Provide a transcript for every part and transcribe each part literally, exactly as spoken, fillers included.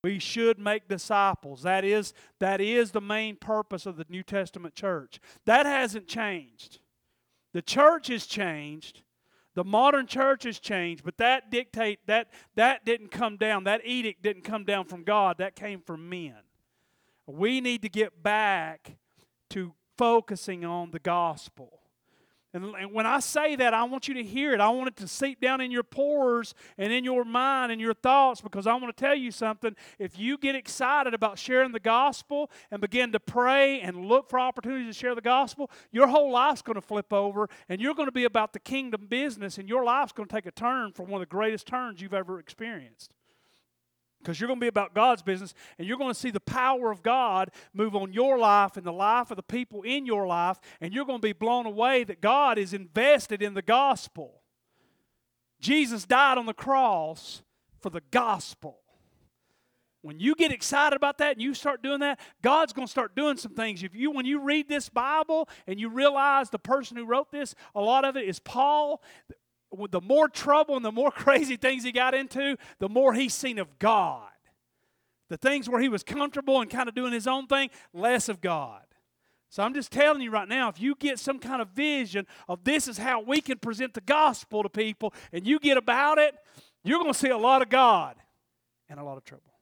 We should make disciples. That is, that is the main purpose of the New Testament church. That hasn't changed. The church has changed. The modern church has changed, but that dictate that that didn't come down. That edict didn't come down from God. That came from men. We need to get back to focusing on the gospel. And, and when I say that, I want you to hear it. I want it to seep down in your pores and in your mind and your thoughts, because I want to tell you something. If you get excited about sharing the gospel and begin to pray and look for opportunities to share the gospel, your whole life's going to flip over, and you're going to be about the kingdom business, and your life's going to take a turn from one of the greatest turns you've ever experienced. Because you're going to be about God's business, and you're going to see the power of God move on your life and the life of the people in your life, and you're going to be blown away that God is invested in the gospel. Jesus died on the cross for the gospel. When you get excited about that and you start doing that, God's going to start doing some things. If you, when you read this Bible and you realize the person who wrote this, a lot of it is Paul. The more trouble and the more crazy things he got into, the more he's seen of God. The things where he was comfortable and kind of doing his own thing, less of God. So I'm just telling you right now, if you get some kind of vision of this is how we can present the gospel to people, and you get about it, you're going to see a lot of God and a lot of trouble.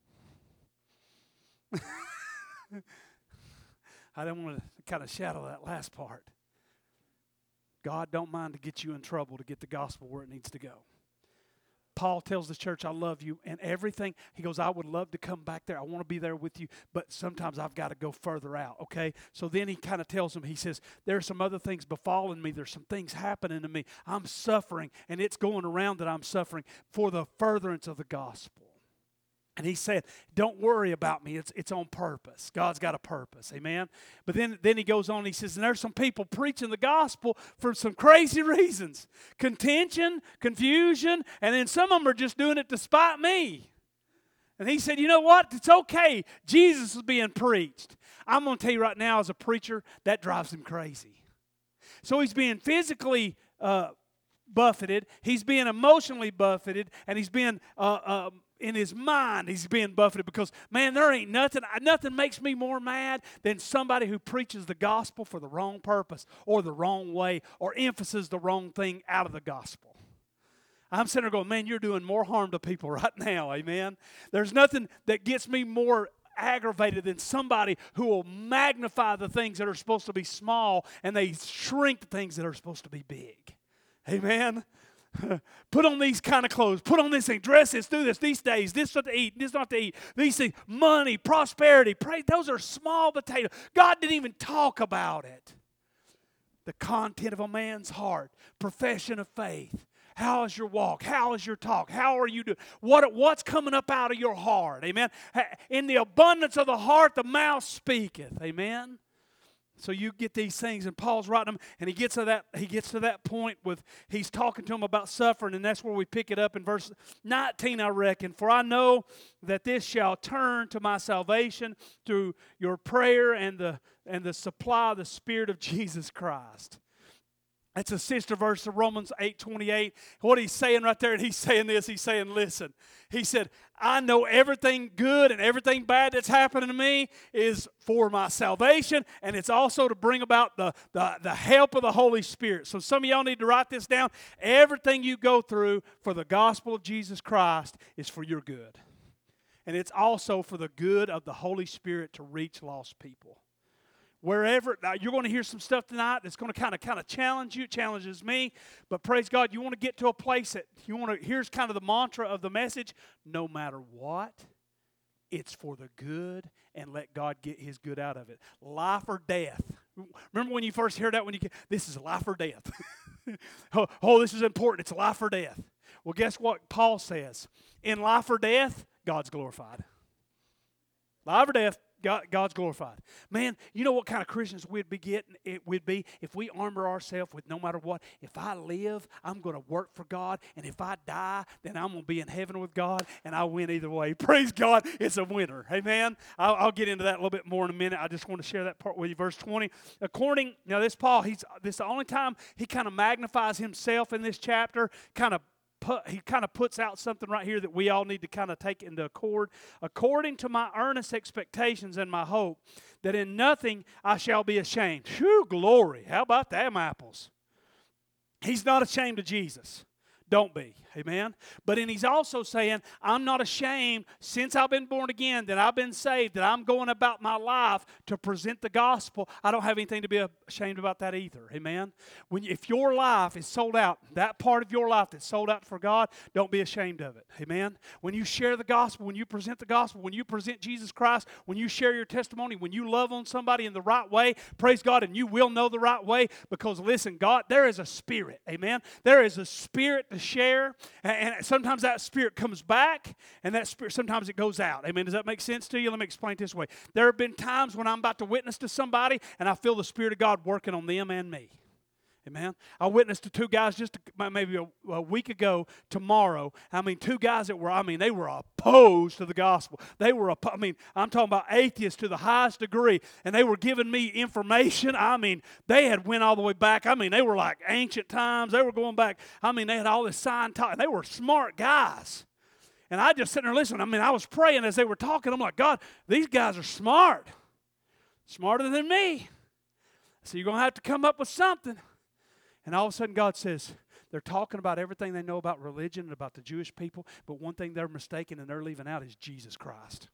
I didn't want to kind of shadow that last part. God don't mind to get you in trouble to get the gospel where it needs to go. Paul tells the church, I love you, and everything. He goes, I would love to come back there. I want to be there with you, but sometimes I've got to go further out, okay? So then he kind of tells them, he says, there are some other things befalling me. There's some things happening to me. I'm suffering, and it's going around that I'm suffering for the furtherance of the gospel. And he said, don't worry about me. It's, it's on purpose. God's got a purpose. Amen? But then, then he goes on and he says, and there's some people preaching the gospel for some crazy reasons. Contention, confusion, and then some of them are just doing it to spite me. And he said, you know what? It's okay. Jesus is being preached. I'm going to tell you right now, as a preacher, that drives him crazy. So he's being physically uh, buffeted. He's being emotionally buffeted. And he's being... Uh, uh, in his mind, he's being buffeted because, man, there ain't nothing, nothing makes me more mad than somebody who preaches the gospel for the wrong purpose or the wrong way or emphasizes the wrong thing out of the gospel. I'm sitting there going, man, you're doing more harm to people right now, amen? There's nothing that gets me more aggravated than somebody who will magnify the things that are supposed to be small and they shrink the things that are supposed to be big. Amen? Put on these kind of clothes. Put on this thing. Dress this. Do this. These days. This not to eat. This not to eat. These things. Money. Prosperity. Praise. Those are small potatoes. God didn't even talk about it. The content of a man's heart. Profession of faith. How is your walk? How is your talk? How are you doing? What, what's coming up out of your heart? Amen. In the abundance of the heart, the mouth speaketh. Amen. So you get these things, and Paul's writing them, and he gets to that. He gets to that point with he's talking to them about suffering, and that's where we pick it up in verse nineteen, I reckon. For I know that this shall turn to my salvation through your prayer and the and the supply of the Spirit of Jesus Christ. That's a sister verse of Romans eight twenty-eight. What he's saying right there, and he's saying this, he's saying, listen. He said, I know everything good and everything bad that's happening to me is for my salvation, and it's also to bring about the, the, the help of the Holy Spirit. So some of y'all need to write this down. Everything you go through for the gospel of Jesus Christ is for your good. And it's also for the good of the Holy Spirit to reach lost people. Wherever, now you're going to hear some stuff tonight that's going to kind of kind of challenge you, challenges me, but praise God, you want to get to a place that you want to, here's kind of the mantra of the message, no matter what, it's for the good, and let God get His good out of it. Life or death. Remember when you first heard that, when you get, this is life or death. oh, oh, this is important, it's life or death. Well, guess what Paul says? In life or death, God's glorified. Life or death, God, God's glorified. Man, you know what kind of Christians we'd be getting? It would be if we armor ourselves with no matter what. If I live, I'm going to work for God, and if I die, then I'm going to be in heaven with God, and I win either way. Praise God, it's a winner. Amen. I'll, I'll get into that a little bit more in a minute. I just want to share that part with you. Verse twenty. According now, this Paul, he's this is the only time he kind of magnifies himself in this chapter, kind of put, he kind of puts out something right here that we all need to kind of take into accord. According to my earnest expectations and my hope, that in nothing I shall be ashamed. Whew, glory. How about them apples? He's not ashamed of Jesus. Don't be. Amen? But then he's also saying, I'm not ashamed since I've been born again, that I've been saved, that I'm going about my life to present the gospel. I don't have anything to be ashamed about that either. Amen? When, if your life is sold out, that part of your life that's sold out for God, don't be ashamed of it. Amen? When you share the gospel, when you present the gospel, when you present Jesus Christ, when you share your testimony, when you love on somebody in the right way, praise God, and you will know the right way, because listen, God, there is a spirit. Amen? There is a spirit to share. And sometimes that spirit comes back, and that spirit, sometimes it goes out. Amen. Does that make sense to you? Let me explain it this way. There have been times when I'm about to witness to somebody, and I feel the Spirit of God working on them and me. Amen. I witnessed to two guys just maybe a, a week ago tomorrow. I mean, two guys that were, I mean, they were opposed to the gospel. They were, I mean, I'm talking about atheists to the highest degree, and they were giving me information. I mean, they had went all the way back. I mean, they were like ancient times. They were going back. I mean, they had all this sign talk, and they were smart guys. And I just sitting there listening. I mean, I was praying as they were talking. I'm like, God, these guys are smart. Smarter than me. So you're going to have to come up with something. And all of a sudden God says, they're talking about everything they know about religion and about the Jewish people, but one thing they're mistaken and they're leaving out is Jesus Christ.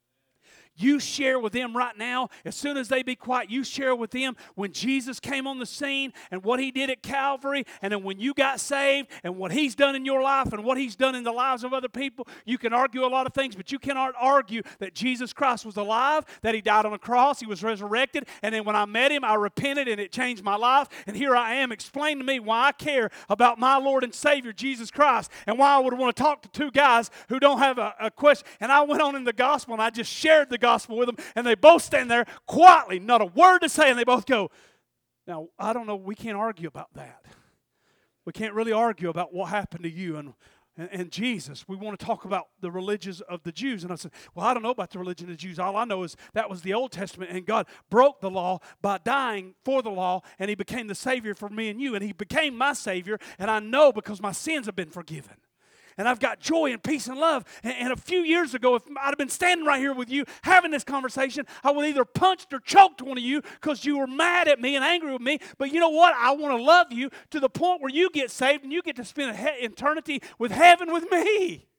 You share with them right now, as soon as they be quiet, you share with them when Jesus came on the scene and what He did at Calvary, and then when you got saved and what He's done in your life and what He's done in the lives of other people. You can argue a lot of things, but you cannot argue that Jesus Christ was alive, that He died on a cross, He was resurrected, and then when I met Him, I repented and it changed my life, and here I am. Explain to me why I care about my Lord and Savior, Jesus Christ, and why I would want to talk to two guys who don't have a, a question. And I went on in the gospel, and I just shared the gospel with them, and they both stand there quietly, not a word to say, and they both go, now, I don't know, we can't argue about that. We can't really argue about what happened to you and, and, and Jesus. We want to talk about the religions of the Jews. And I said, well, I don't know about the religion of the Jews. All I know is that was the Old Testament, and God broke the law by dying for the law, and He became the Savior for me and you, and He became my Savior, and I know because my sins have been forgiven. And I've got joy and peace and love. And, and a few years ago, if I'd have been standing right here with you having this conversation, I would either punched or choked one of you because you were mad at me and angry with me. But you know what? I want to love you to the point where you get saved and you get to spend an eternity with heaven with me. And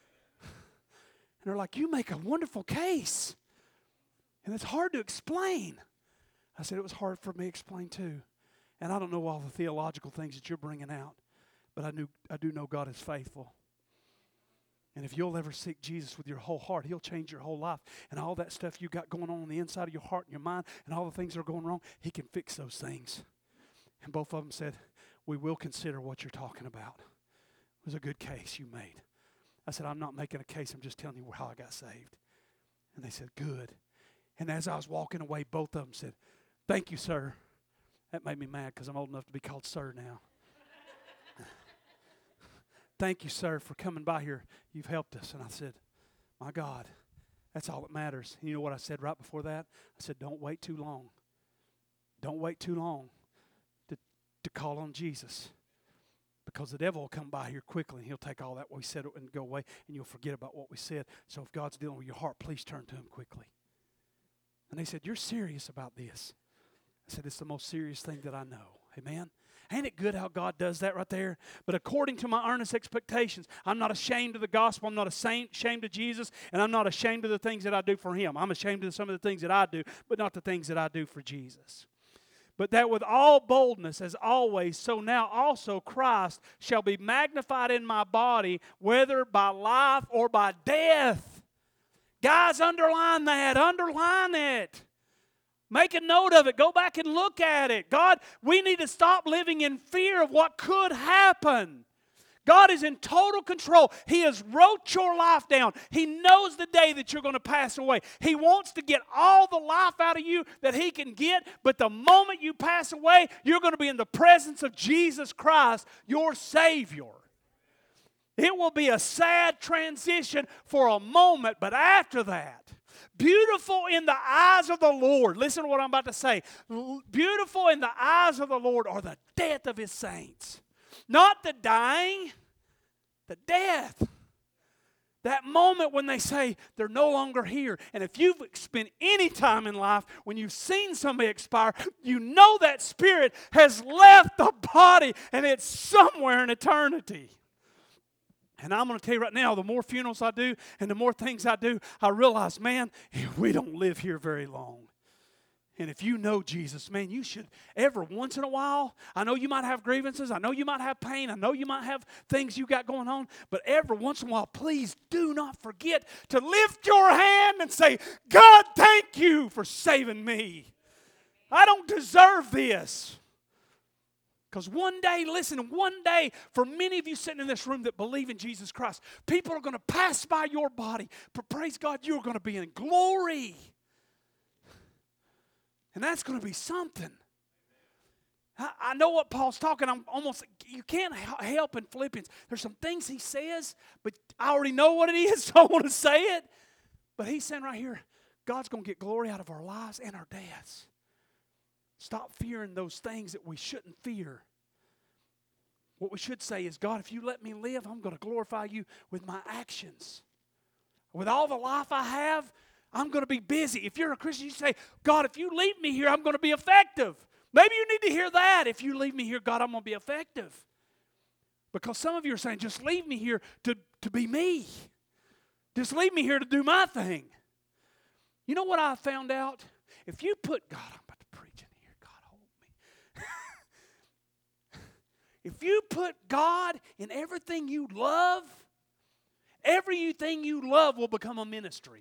they're like, you make a wonderful case. And it's hard to explain. I said, it was hard for me to explain too. And I don't know all the theological things that you're bringing out. But I knew I do know God is faithful. And if you'll ever seek Jesus with your whole heart, He'll change your whole life. And all that stuff you got going on on the inside of your heart and your mind and all the things that are going wrong, He can fix those things. And both of them said, we will consider what you're talking about. It was a good case you made. I said, I'm not making a case. I'm just telling you how I got saved. And they said, good. And as I was walking away, both of them said, thank you, sir. That made me mad because I'm old enough to be called sir now. Thank you, sir, for coming by here. You've helped us. And I said, my God, that's all that matters. And you know what I said right before that? I said, don't wait too long. Don't wait too long to, to call on Jesus. Because the devil will come by here quickly and he'll take all that we said and go away, and you'll forget about what we said. So if God's dealing with your heart, please turn to Him quickly. And they said, you're serious about this? I said, it's the most serious thing that I know. Amen? Ain't it good how God does that right there? But according to my earnest expectations, I'm not ashamed of the gospel. I'm not ashamed of Jesus, and I'm not ashamed of the things that I do for Him. I'm ashamed of some of the things that I do, but not the things that I do for Jesus. But that with all boldness, as always, so now also Christ shall be magnified in my body, whether by life or by death. Guys, underline that. Underline it. Make a note of it. Go back and look at it. God, we need to stop living in fear of what could happen. God is in total control. He has wrote your life down. He knows the day that you're going to pass away. He wants to get all the life out of you that He can get, but the moment you pass away, you're going to be in the presence of Jesus Christ, your Savior. It will be a sad transition for a moment, but after that, beautiful in the eyes of the Lord. Listen to what I'm about to say. Beautiful in the eyes of the Lord are the death of His saints. Not the dying, The death. That moment when they say they're no longer here. And if you've spent any time in life when you've seen somebody expire, you know that spirit has left the body and it's somewhere in eternity. And I'm going to tell you right now, the more funerals I do and the more things I do, I realize, man, we don't live here very long. And if you know Jesus, man, you should every once in a while, I know you might have grievances, I know you might have pain, I know you might have things you got going on, but every once in a while, please do not forget to lift your hand and say, God, thank you for saving me. I don't deserve this. Because one day, listen, one day, for many of you sitting in this room that believe in Jesus Christ, people are going to pass by your body, but praise God, you're going to be in glory. And that's going to be something. I, I know what Paul's talking. I'm almost, you can't help in Philippians. There's some things he says, but I already know what it is, so I want to say it. But he's saying right here, God's going to get glory out of our lives and our deaths. Stop fearing those things that we shouldn't fear. What we should say is, God, if you let me live, I'm going to glorify you with my actions. With all the life I have, I'm going to be busy. If you're a Christian, you say, God, if you leave me here, I'm going to be effective. Maybe you need to hear that. If you leave me here, God, I'm going to be effective. Because some of you are saying, just leave me here to, to be me. Just leave me here to do my thing. You know what I found out? If you put, God, I'm about to preach in here. God, hold me. If you put God in everything you love, everything you love will become a ministry.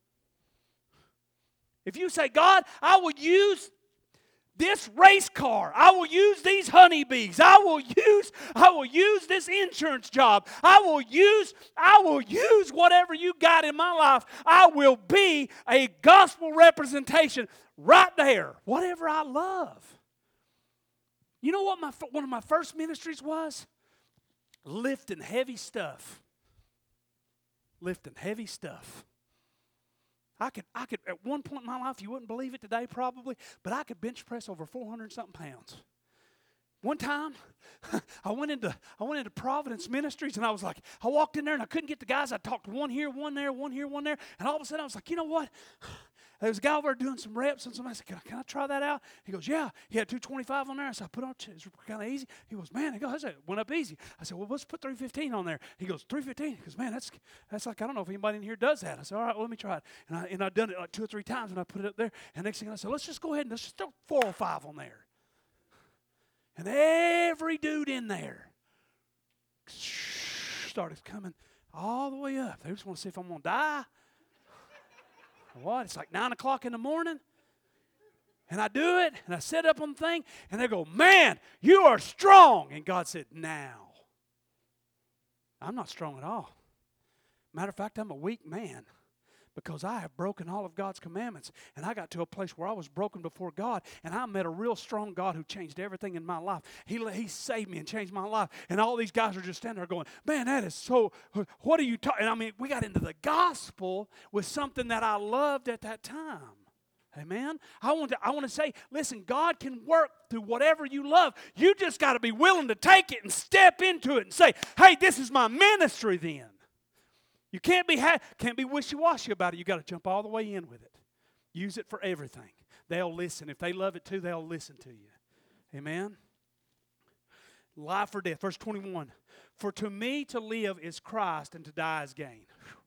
If you say, God, I will use this race car. I will use these honeybees. I will use, I will use this insurance job. I will use, I will use whatever you got in my life. I will be a gospel representation right there. Whatever I love. You know what my one of my first ministries was? Lifting heavy stuff. Lifting heavy stuff. I could, I could, at one point in my life, you wouldn't believe it today probably, but I could bench press over four hundred something pounds. One time, I went into I went into Providence Ministries, and I was like, I walked in there, and I couldn't get the guys. I talked to one here, one there, one here, one there, and all of a sudden, I was like, you know what? There was a guy over there doing some reps, and somebody said, can I, can I try that out? He goes, yeah. He had two twenty-five on there. I said, I put on, it's kind of easy. He goes, man, he goes, it went up easy. I said, well, let's put three fifteen on there. He goes, three fifteen? He goes, man, that's that's like, I don't know if anybody in here does that. I said, all right, well, let me try it. And, I, and I'd done it like two or three times, and I put it up there. And next thing I said, let's just go ahead and let's just throw four oh five on there. And every dude in there started coming all the way up. They just want to see if I'm going to die. What? It's like nine o'clock in the morning. And I do it, and I sit up on the thing, and they go, man, you are strong. And God said, now. I'm not strong at all. Matter of fact, I'm a weak man because I have broken all of God's commandments. And I got to a place where I was broken before God, and I met a real strong God who changed everything in my life. He, he saved me and changed my life. And all these guys are just standing there going, man, that is so, what are you talking? And I mean, we got into the gospel with something that I loved at that time. Amen? I want to, I want to say, listen, God can work through whatever you love. You just got to be willing to take it and step into it and say, hey, this is my ministry then. You can't be ha- can't be wishy-washy about it. You got to jump all the way in with it. Use it for everything. They'll listen. If they love it too, they'll listen to you. Amen? Life or death. Verse twenty-one. For to me to live is Christ and to die is gain.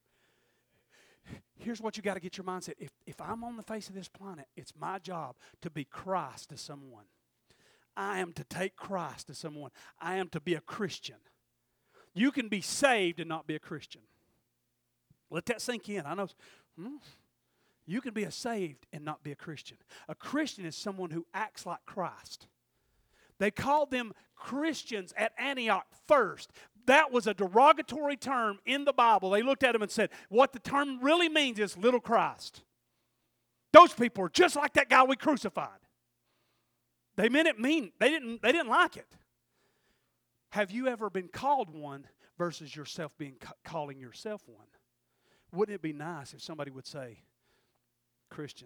Here's what you got to get your mindset. If, if I'm on the face of this planet, it's my job to be Christ to someone. I am to take Christ to someone. I am to be a Christian. You can be saved and not be a Christian. Let that sink in. I know. Hmm, you can be a saved and not be a Christian. A Christian is someone who acts like Christ. They called them Christians at Antioch first. That was a derogatory term in the Bible. They looked at them and said, what the term really means is little Christ. Those people are just like that guy we crucified. They meant it mean. They didn't, they didn't like it. Have you ever been called one versus yourself being calling yourself one? Wouldn't it be nice if somebody would say, Christian,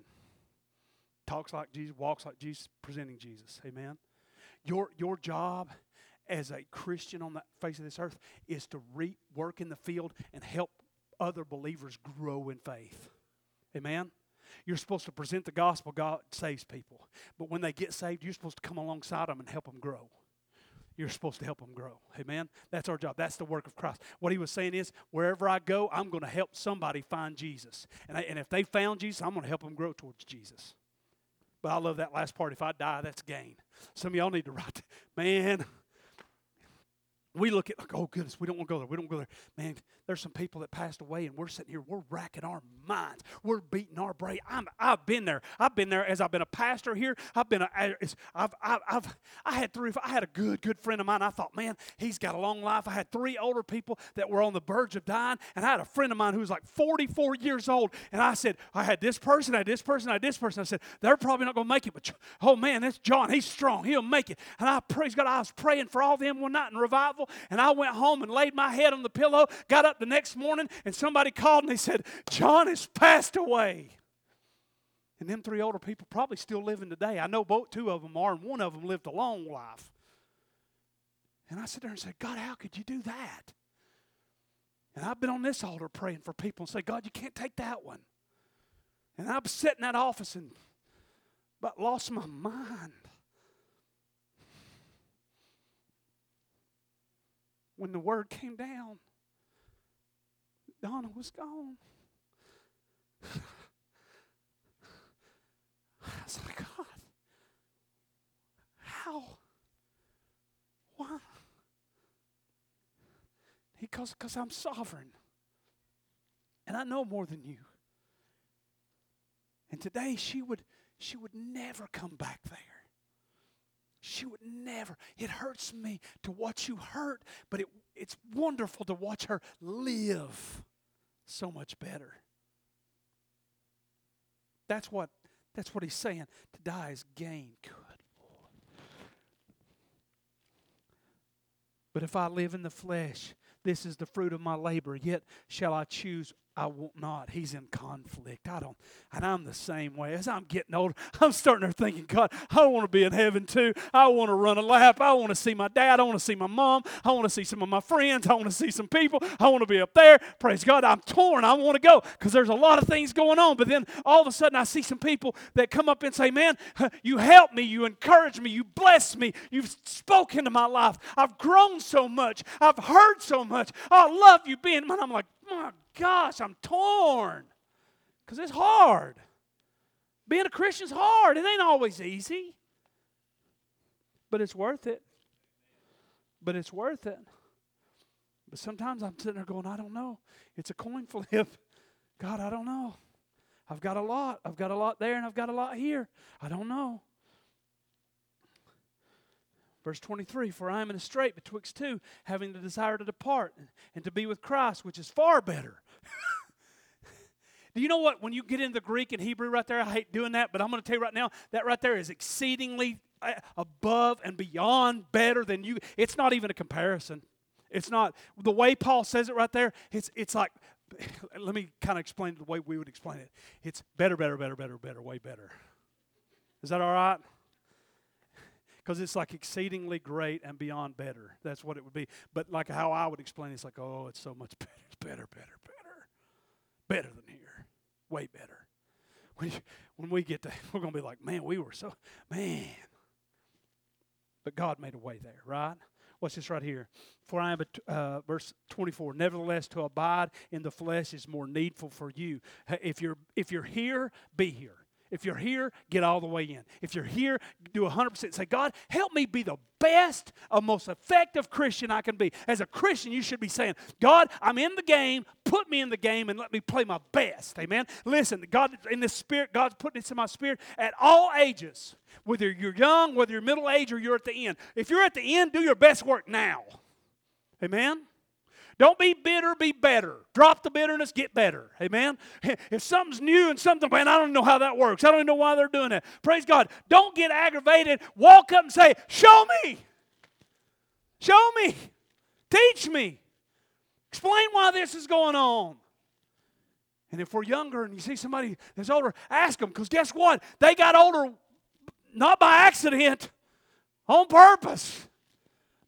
talks like Jesus, walks like Jesus, presenting Jesus. Amen? Your, your job as a Christian on the face of this earth is to re- work in the field and help other believers grow in faith. Amen? You're supposed to present the gospel. God saves people. But when they get saved, you're supposed to come alongside them and help them grow. You're supposed to help them grow. Amen? That's our job. That's the work of Christ. What he was saying is, wherever I go, I'm going to help somebody find Jesus. And, I, and if they found Jesus, I'm going to help them grow towards Jesus. But I love that last part. If I die, that's gain. Some of y'all need to write, man, we look at, like, oh, goodness, we don't want to go there. We don't go there. Man, there's some people that passed away, and we're sitting here. We're racking our minds. We're beating our brain. I'm, I've been there. I've been there as I've been a pastor here. I've been a, I've, I've, I've, I had three, I had a good, good friend of mine. I thought, man, he's got a long life. I had three older people that were on the verge of dying, and I had a friend of mine who was like forty-four years old, and I said, I had this person, I had this person, I had this person. I said, they're probably not going to make it, but, oh, man, that's John. He's strong. He'll make it. And I, praise God, I was praying for all of them one night in revival. And I went home and laid my head on the pillow, got up the next morning, and somebody called and they said, John has passed away. And them three older people probably still living today. I know both two of them are, and one of them lived a long life. And I sit there and say, God, how could you do that? And I've been on this altar praying for people and say, God, you can't take that one. And I've sat in that office and about lost my mind. When the word came down, Donna was gone. I was like, God, how? Why? He goes, because I'm sovereign. And I know more than you. And today she would, she would never come back there. She would never. It hurts me to watch you hurt, but it, it's wonderful to watch her live so much better. That's what, that's what he's saying. To die is gain. Good Lord. But if I live in the flesh, this is the fruit of my labor, yet shall I choose, I won't not. He's in conflict. I don't, and I'm the same way. As I'm getting older, I'm starting to thinking, God, I want to be in heaven too. I want to run a lap. I want to see my dad. I want to see my mom. I want to see some of my friends. I want to see some people. I want to be up there. Praise God. I'm torn. I want to go because there's a lot of things going on. But then all of a sudden I see some people that come up and say, man, you help me. You encourage me. You bless me. You've spoken to my life. I've grown so much. I've heard so much. I love you being, man. I'm like, my gosh, I'm torn because it's hard. Being a Christian's hard. It ain't always easy, but it's worth it. But it's worth it. But sometimes I'm sitting there going, I don't know. It's a coin flip. God, I don't know. I've got a lot. I've got a lot there and I've got a lot here. I don't know. Verse twenty-three, for I am in a strait betwixt two, having the desire to depart and, and to be with Christ, which is far better. Do you know what? When you get into the Greek and Hebrew right there, I hate doing that, but I'm going to tell you right now, that right there is exceedingly above and beyond better than you. It's not even a comparison. It's not. The way Paul says it right there, it's it's like, let me kind of explain it the way we would explain it. It's better, better, better, better, better, way better. Is that all right? Because it's like exceedingly great and beyond better. That's what it would be. But like how I would explain it, it's like, oh, it's so much better, better, better, better. Better than here. Way better. When, you, when we get to, we're going to be like, man, we were so, man. But God made a way there, right? What's this right here? For I am, uh, verse twenty-four, nevertheless to abide in the flesh is more needful for you. If you're, if you're here, be here. If you're here, get all the way in. If you're here, do one hundred percent. Say, God, help me be the best, or most effective Christian I can be. As a Christian, you should be saying, God, I'm in the game. Put me in the game and let me play my best. Amen? Listen, God, in this spirit, God's putting this in my spirit at all ages. Whether you're young, whether you're middle age, or you're at the end. If you're at the end, do your best work now. Amen? Don't be bitter, be better. Drop the bitterness, get better. Amen? If something's new and something, man, I don't know how that works. I don't even know why they're doing that. Praise God. Don't get aggravated. Walk up and say, show me. Show me. Teach me. Explain why this is going on. And if we're younger and you see somebody that's older, ask them. Because guess what? They got older not by accident, on purpose.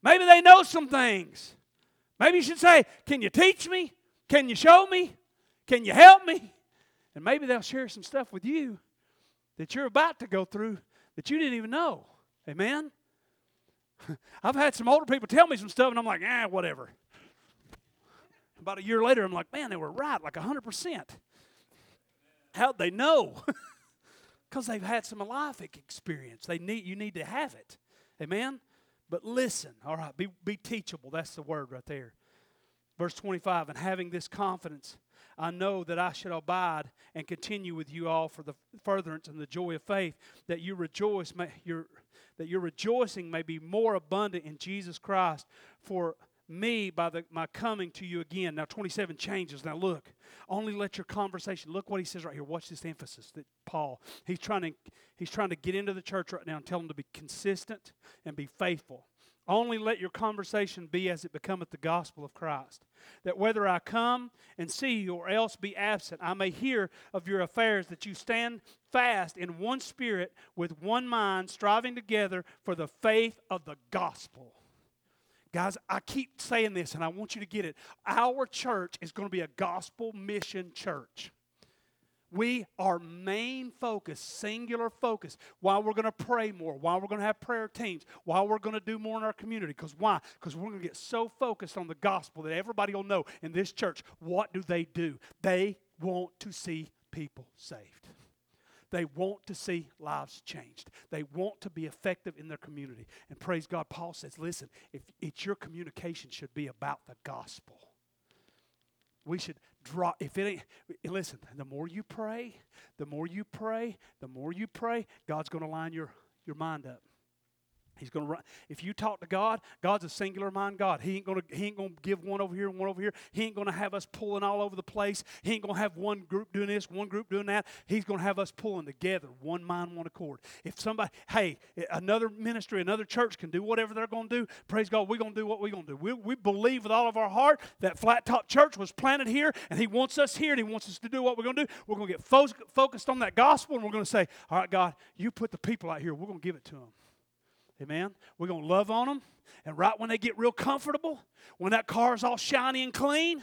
Maybe they know some things. Maybe you should say, can you teach me? Can you show me? Can you help me? And maybe they'll share some stuff with you that you're about to go through that you didn't even know. Amen? I've had some older people tell me some stuff, and I'm like, ah, whatever. About a year later, I'm like, man, they were right, like one hundred percent. How'd they know? Because they've had some life experience. They need, you need to have it. Amen? But listen, all right, be, be teachable. That's the word right there. Verse twenty-five, and having this confidence, I know that I should abide and continue with you all for the furtherance and the joy of faith, that you rejoice, may, your, that your rejoicing may be more abundant in Jesus Christ for me by the, my coming to you again. Now twenty-seven changes. Now look, only let your conversation, look what he says right here. Watch this emphasis that Paul, he's trying to, he's trying to get into the church right now and tell them to be consistent and be faithful. Only let your conversation be as it becometh the gospel of Christ, that whether I come and see you or else be absent, I may hear of your affairs, that you stand fast in one spirit with one mind, striving together for the faith of the gospel. Guys, I keep saying this, and I want you to get it. Our church is going to be a gospel mission church. We are main focus, singular focus, why we're going to pray more, why we're going to have prayer teams, why we're going to do more in our community. Because why? Because we're going to get so focused on the gospel that everybody will know in this church, what do they do? They want to see people saved. They want to see lives changed. They want to be effective in their community. And praise God, Paul says, listen, if it's your communication should be about the gospel. We should draw, if it ain't, listen, the more you pray, the more you pray, the more you pray, God's going to line your, your mind up. He's going to run. If you talk to God, God's a singular mind God. He ain't going to. He ain't going to give one over here and one over here. He ain't going to have us pulling all over the place. He ain't going to have one group doing this, one group doing that. He's going to have us pulling together, one mind, one accord. If somebody, hey, another ministry, another church can do whatever they're going to do. Praise God, we're going to do what we're going to do. We, we believe with all of our heart that Flat Top Church was planted here, and He wants us here, and He wants us to do what we're going to do. We're going to get fo- focused on that gospel, and we're going to say, all right, God, you put the people out here. We're going to give it to them. Amen. We're going to love on them. And right when they get real comfortable, when that car's all shiny and clean,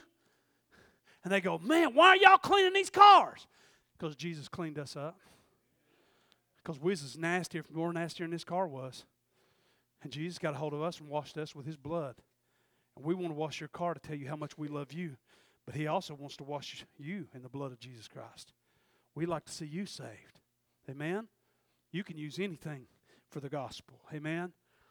and they go, man, why are y'all cleaning these cars? Because Jesus cleaned us up. Because we was as nasty, if more nastier than this car was. And Jesus got a hold of us and washed us with His blood. And we want to wash your car to tell you how much we love you. But He also wants to wash you in the blood of Jesus Christ. We'd like to see you saved. Amen. You can use anything for the gospel. Amen.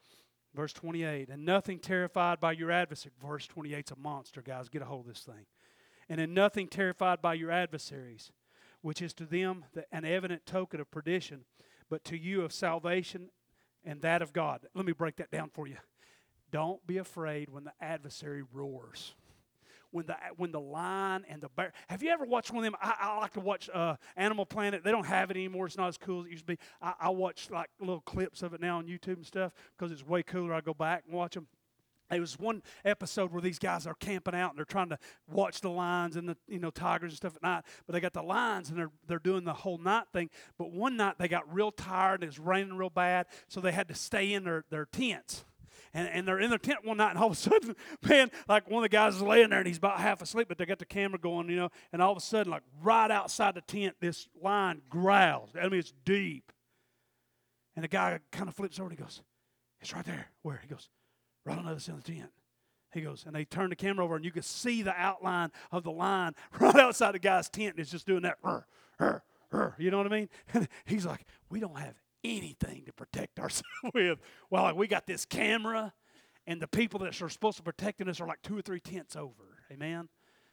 Verse twenty-eight, and nothing terrified by your adversary. Verse twenty-eight's a monster, guys. Get a hold of this thing. And in nothing terrified by your adversaries, which is to them an evident token of perdition, but to you of salvation and that of God. Let me break that down for you. Don't be afraid when the adversary roars. When the when the lion and the bear. Have you ever watched one of them? I, I like to watch uh, Animal Planet. They don't have it anymore. It's not as cool as it used to be. I, I watch like little clips of it now on YouTube and stuff because it's way cooler. I go back and watch them. There was one episode where these guys are camping out and they're trying to watch the lions and the you know tigers and stuff at night. But they got the lions and they're they're doing the whole night thing. But one night they got real tired and it was raining real bad, so they had to stay in their, their tents. And, and they're in their tent one night, and all of a sudden, man, like one of the guys is laying there, and he's about half asleep, but they got the camera going, you know, and all of a sudden, like right outside the tent, this lion growls. I mean, it's deep. And the guy kind of flips over, and he goes, it's right there. Where? He goes, right on the other side of the tent. He goes, and they turn the camera over, and you can see the outline of the lion right outside the guy's tent, and it's just doing that, rrr, rrr, rrr, you know what I mean? And he's like, we don't have anything to protect ourselves with. Well, like we got this camera, and the people that are supposed to be protecting us are like two or three tents over. Amen?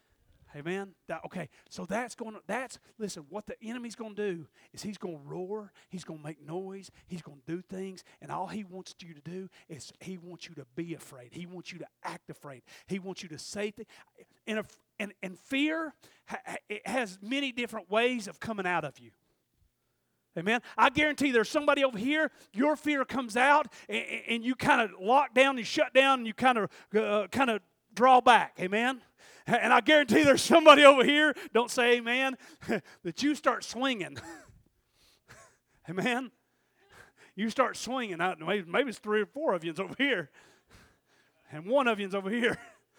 Amen? That, okay, so that's going to, that's, listen, what the enemy's going to do is he's going to roar, he's going to make noise, he's going to do things, and all he wants you to do is he wants you to be afraid. He wants you to act afraid. He wants you to say things. And, if, and, and fear, ha, it has many different ways of coming out of you. Amen. I guarantee there's somebody over here, your fear comes out, and, and you kind of lock down, you shut down, and you kind of uh, kind of draw back. Amen. And I guarantee there's somebody over here, don't say amen, that you start swinging. Amen. You start swinging out. Maybe, maybe it's three or four of you over here. and one of you's over here.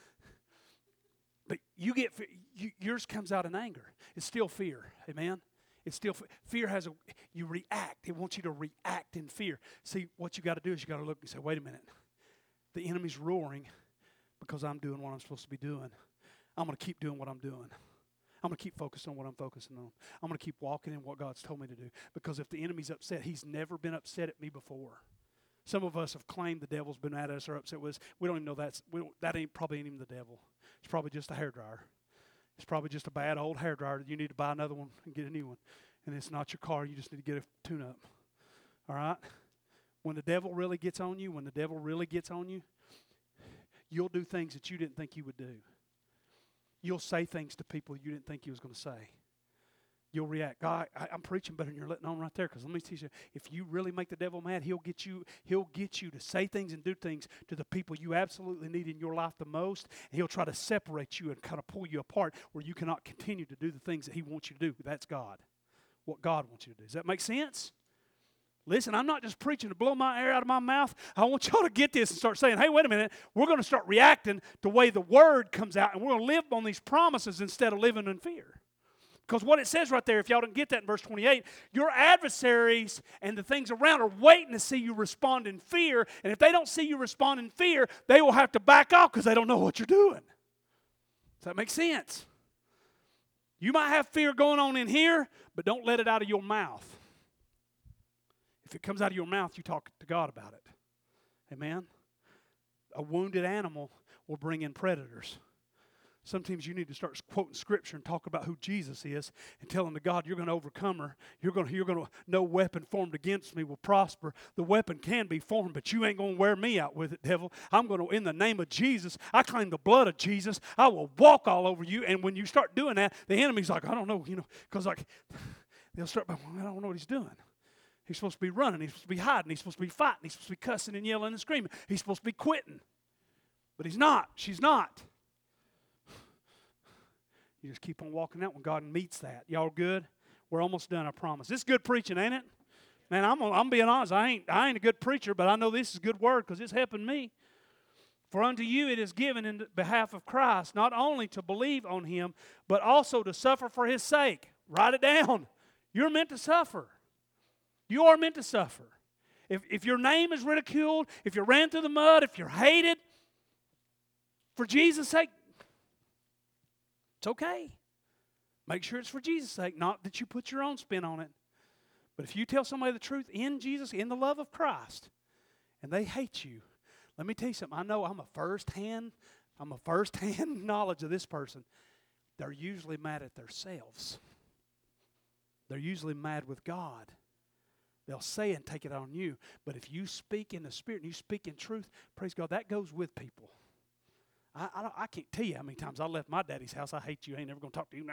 But you get, you, yours comes out in anger. It's still fear, amen? It's still, fear has a, you react. It wants you to react in fear. See, what you got to do is you got to look and say, wait a minute. The enemy's roaring because I'm doing what I'm supposed to be doing. I'm going to keep doing what I'm doing. I'm going to keep focused on what I'm focusing on. I'm going to keep walking in what God's told me to do. Because if the enemy's upset, he's never been upset at me before. Some of us have claimed the devil's been at us or upset with us. We don't even know that's, we don't, that ain't probably ain't even the devil. It's probably just a hairdryer. It's probably just a bad old hairdryer that you need to buy another one and get a new one. And it's not your car. You just need to get a tune-up. All right? When the devil really gets on you, when the devil really gets on you, you'll do things that you didn't think you would do. You'll say things to people you didn't think you was going to say. You'll react. God, I, I'm preaching better than you're letting on right there. Because let me teach you, if you really make the devil mad, he'll get you. He'll get you to say things and do things to the people you absolutely need in your life the most. And he'll try to separate you and kind of pull you apart where you cannot continue to do the things that he wants you to do. That's God. What God wants you to do. Does that make sense? Listen, I'm not just preaching to blow my air out of my mouth. I want y'all to get this and start saying, hey, wait a minute. We're going to start reacting the way the word comes out, and we're going to live on these promises instead of living in fear. Because what it says right there, if y'all didn't get that in verse twenty-eight, your adversaries and the things around are waiting to see you respond in fear. And if they don't see you respond in fear, they will have to back off because they don't know what you're doing. Does that make sense? You might have fear going on in here, but don't let it out of your mouth. If it comes out of your mouth, you talk to God about it. Amen? A wounded animal will bring in predators. Sometimes you need to start quoting Scripture and talk about who Jesus is and telling the God you're going to overcome her. You're going to, you're going to, no weapon formed against me will prosper. The weapon can be formed, but you ain't going to wear me out with it, devil. I'm going to, in the name of Jesus, I claim the blood of Jesus. I will walk all over you. And when you start doing that, the enemy's like, I don't know, you know, because like, they'll start, well, I don't know what he's doing. He's supposed to be running. He's supposed to be hiding. He's supposed to be fighting. He's supposed to be cussing and yelling and screaming. He's supposed to be quitting. But he's not. She's not. You just keep on walking out when God meets that. Y'all good? We're almost done, I promise. This is good preaching, ain't it? Man, I'm, I'm being honest. I ain't, I ain't a good preacher, but I know this is good word because it's helping me. For unto you it is given in behalf of Christ, not only to believe on him, but also to suffer for his sake. Write it down. You're meant to suffer. You are meant to suffer. If, if your name is ridiculed, if you're ran through the mud, if you're hated, for Jesus' sake, it's okay. Make sure it's for Jesus' sake, not that you put your own spin on it. But if you tell somebody the truth in Jesus, in the love of Christ, and they hate you, let me tell you something. I know I'm a first-hand, I'm a first-hand knowledge of this person. They're usually mad at themselves. They're usually mad with God. They'll say and take it on you. But if you speak in the Spirit and you speak in truth, praise God, that goes with people. I, I, I can't tell you how many times I left my daddy's house. I hate you. I ain't never going to talk to you.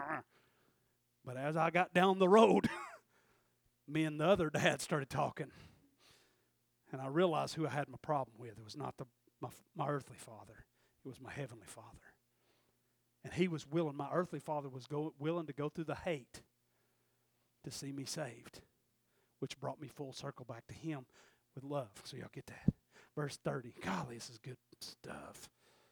But as I got down the road, me and the other dad started talking. And I realized who I had my problem with. It was not the, my, my earthly father. It was my heavenly Father. And he was willing, my earthly father was go, willing to go through the hate to see me saved, which brought me full circle back to him with love. So y'all get that. Verse thirty. Golly, this is good stuff.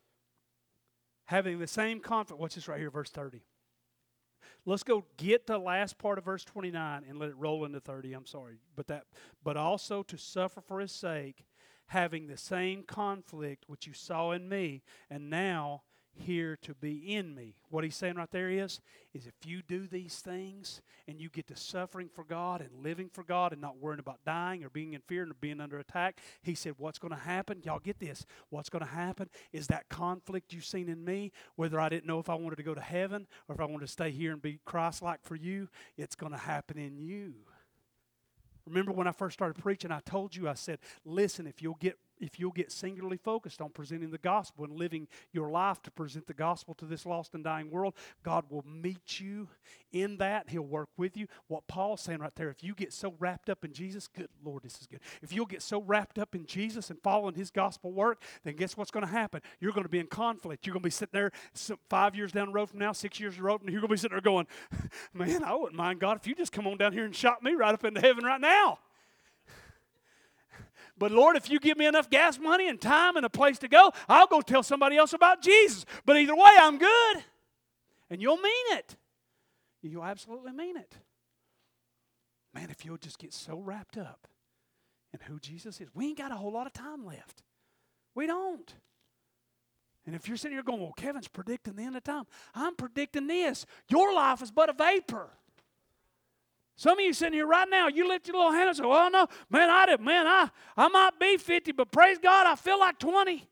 Having the same confidence. Watch this right here, verse thirty. Let's go get the last part of verse twenty-nine and let it roll into thirty. I'm sorry. But that, but also to suffer for his sake, having the same conflict which you saw in me, and now here to be in me. What he's saying right there is, is if you do these things and you get to suffering for God and living for God and not worrying about dying or being in fear and being under attack, he said what's going to happen, y'all get this, what's going to happen is that conflict you've seen in me, whether I didn't know if I wanted to go to heaven or if I wanted to stay here and be Christ-like for you, it's going to happen in you. Remember when I first started preaching, I told you, I said, listen, if you'll get if you'll get singularly focused on presenting the gospel and living your life to present the gospel to this lost and dying world, God will meet you in that. He'll work with you. What Paul's saying right there, if you get so wrapped up in Jesus, good Lord, this is good. If you'll get so wrapped up in Jesus and following his gospel work, then guess what's going to happen? You're going to be in conflict. You're going to be sitting there five years down the road from now, six years down the road, and you're going to be sitting there going, man, I wouldn't mind, God, if you just come on down here and shot me right up into heaven right now. But Lord, if you give me enough gas money and time and a place to go, I'll go tell somebody else about Jesus. But either way, I'm good. And you'll mean it. You'll absolutely mean it. Man, if you'll just get so wrapped up in who Jesus is. We ain't got a whole lot of time left. We don't. And if you're sitting here going, well, Kevin's predicting the end of time. I'm predicting this. Your life is but a vapor. Some of you sitting here right now, you lift your little hand and say, well, no, man, I did, man, I, I might be fifty, but praise God, I feel like twenty.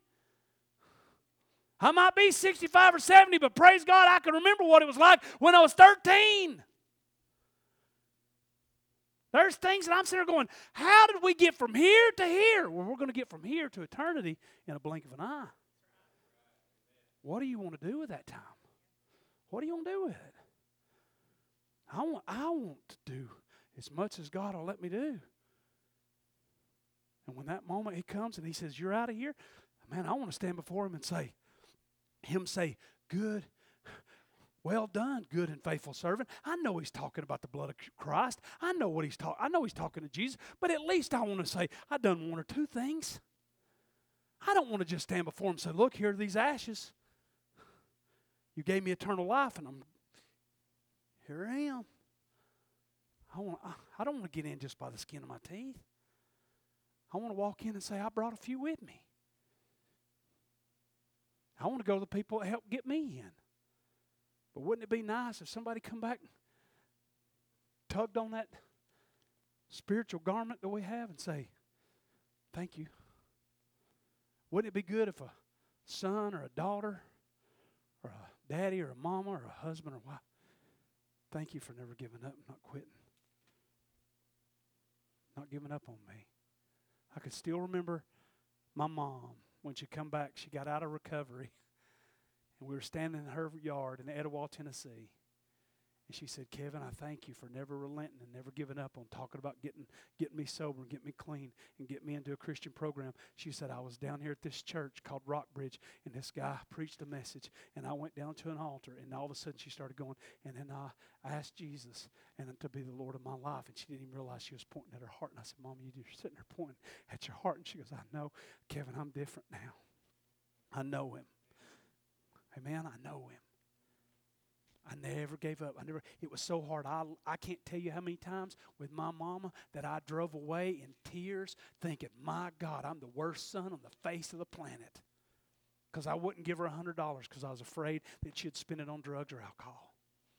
I might be sixty-five or seventy, but praise God, I can remember what it was like when I was thirteen. There's things that I'm sitting there going, how did we get from here to here? Well, we're going to get from here to eternity in a blink of an eye. What do you want to do with that time? What do you want to do with it? I want, I want to do as much as God will let me do. And when that moment He comes and He says, you're out of here, man, I want to stand before Him and say, Him say, good, well done, good and faithful servant. I know He's talking about the blood of Christ. I know what He's talking. I know He's talking to Jesus. But at least I want to say, I've done one or two things. I don't want to just stand before Him and say, look, here are these ashes. You gave me eternal life, and I'm here. I am. I want. I, I don't want to get in just by the skin of my teeth. I want to walk in and say, I brought a few with me. I want to go to the people that helped get me in. But wouldn't it be nice if somebody come back and tugged on that spiritual garment that we have and say, thank you? Wouldn't it be good if a son or a daughter or a daddy or a mama or a husband or wife, thank you for never giving up, not quitting, not giving up on me. I could still remember my mom. When she come back, she got out of recovery, and we were standing in her yard in Etowah, Tennessee. And she said, Kevin, I thank you for never relenting and never giving up on talking about getting getting me sober and getting me clean and getting me into a Christian program. She said, I was down here at this church called Rockbridge, and this guy preached a message, and I went down to an altar, and all of a sudden she started going, and then I, I asked Jesus and to be the Lord of my life, and she didn't even realize she was pointing at her heart. And I said, Mama, you're sitting there pointing at your heart. And she goes, I know, Kevin, I'm different now. I know Him. Amen, I know Him. I never gave up. I never. It was so hard. I, I can't tell you how many times with my mama that I drove away in tears thinking, my God, I'm the worst son on the face of the planet. Because I wouldn't give her one hundred dollars because I was afraid that she'd spend it on drugs or alcohol.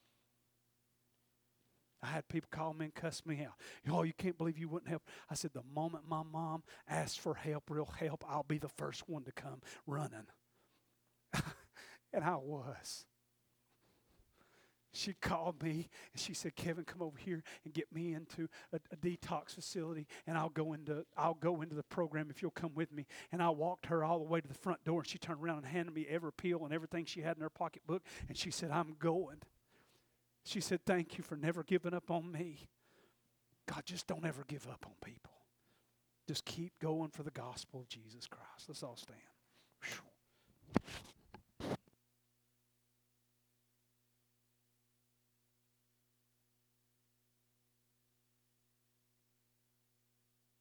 I had people call me and cuss me out. Oh, you can't believe you wouldn't help. I said, the moment my mom asks for help, real help, I'll be the first one to come running. And I was. She called me and she said, Kevin, come over here and get me into a, a detox facility, and I'll go into I'll go into the program if you'll come with me. And I walked her all the way to the front door, and she turned around and handed me every pill and everything she had in her pocketbook, and she said, I'm going. She said, thank you for never giving up on me. God, just don't ever give up on people. Just keep going for the gospel of Jesus Christ. Let's all stand.